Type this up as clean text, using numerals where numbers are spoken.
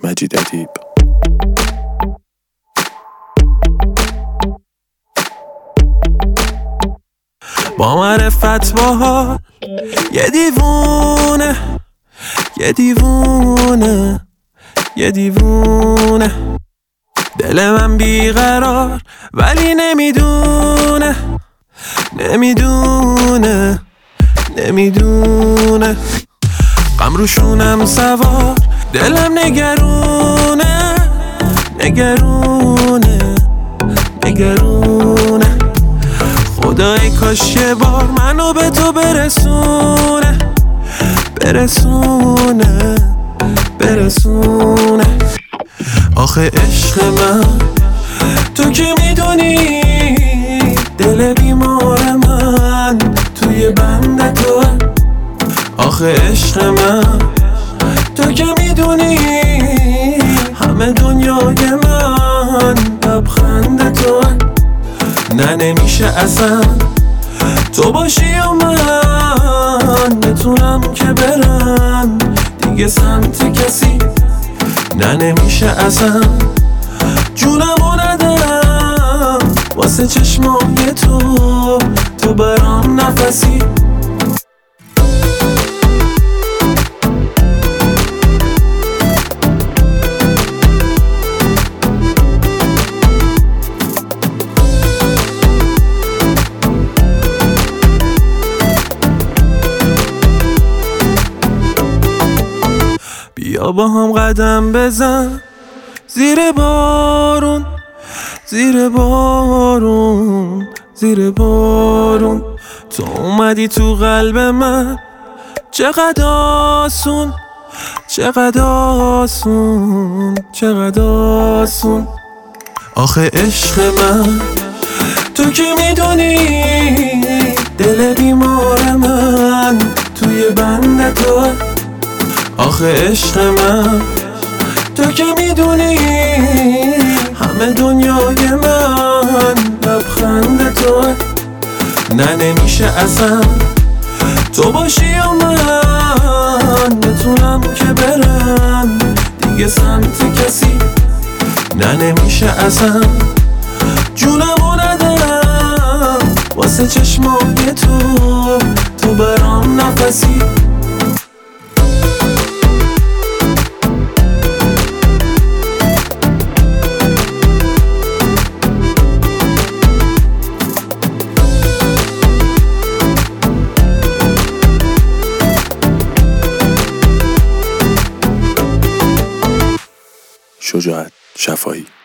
مجید ادیب. با معرفت باحال یه دیوونه، یه دیوونه، یه دیوونه. دل من بیقرار ولی نمیدونه، نمیدونه، نمیدونه. غم روشونم سوار، دلم نگرونه، نگرونه، نگرونه. خدای کاش یه بار منو به تو برسونه، برسونه، برسونه. آخه عشق من تو که میدونی دل بیمار من توی بند تو. آخه عشق من تو که میدونی همه دنیای من لبخند تو. نه نمیشه اصلا تو باشی و من بتونم که برم دیگه سمت کسی. نه نمیشه اصلا جونمو ندم واسه چشمای تو، تو برام نفسی. بیا با هم قدم بزن زیر بارون، زیر بارون، زیر بارون. تو اومدی تو قلب من چقدر آسون، چقدر آسون، چقدر آسون. آخه عشق من تو که میدونی دل بیمار من توی بند تو. آخه عشق من تو که میدونی همه دنیای من لبخند تو. نه نمیشه اصلا تو باشی و من بتونم که برم دیگه سمت کسی. نه نمیشه اصلا جونمو ندم واسه چشمای تو، تو برام نفسی. شجاعت شفایی.